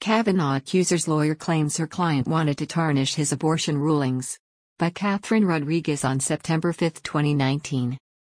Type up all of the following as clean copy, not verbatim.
Kavanaugh accuser's lawyer claims her client wanted to tarnish his abortion rulings. By Catherine Rodriguez on September 5, 2019.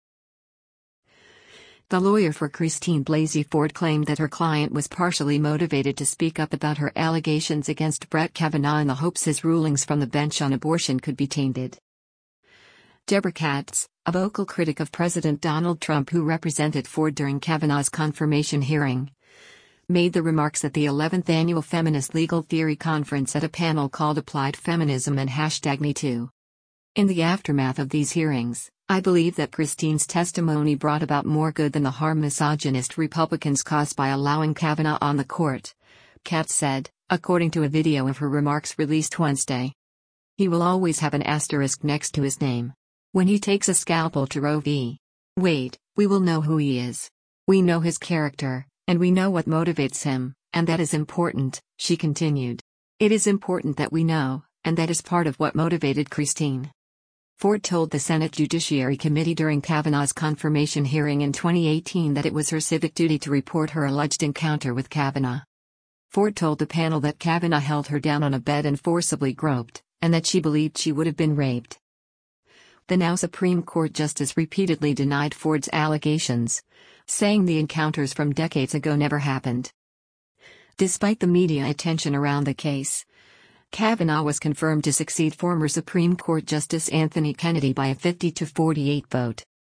The lawyer for Christine Blasey Ford claimed that her client was partially motivated to speak up about her allegations against Brett Kavanaugh in the hopes his rulings from the bench on abortion could be tainted. Deborah Katz, a vocal critic of President Donald Trump who represented Ford during Kavanaugh's confirmation hearing, made the remarks at the 11th Annual Feminist Legal Theory Conference at a panel called Applied Feminism and #MeToo. In the aftermath of these hearings, I believe that Christine's testimony brought about more good than the harm misogynist Republicans caused by allowing Kavanaugh on the court, Katz said, according to a video of her remarks released Wednesday. He will always have an asterisk next to his name. When he takes a scalpel to Roe v. Wade, we will know who he is. We know his character, and we know what motivates him, and that is important, she continued. It is important that we know, and that is part of what motivated Christine. Ford told the Senate Judiciary Committee during Kavanaugh's confirmation hearing in 2018 that it was her civic duty to report her alleged encounter with Kavanaugh. Ford told the panel that Kavanaugh held her down on a bed and forcibly groped, and that she believed she would have been raped. The now Supreme Court justice repeatedly denied Ford's allegations, saying the encounters from decades ago never happened. Despite the media attention around the case, Kavanaugh was confirmed to succeed former Supreme Court Justice Anthony Kennedy by a 50-48 vote.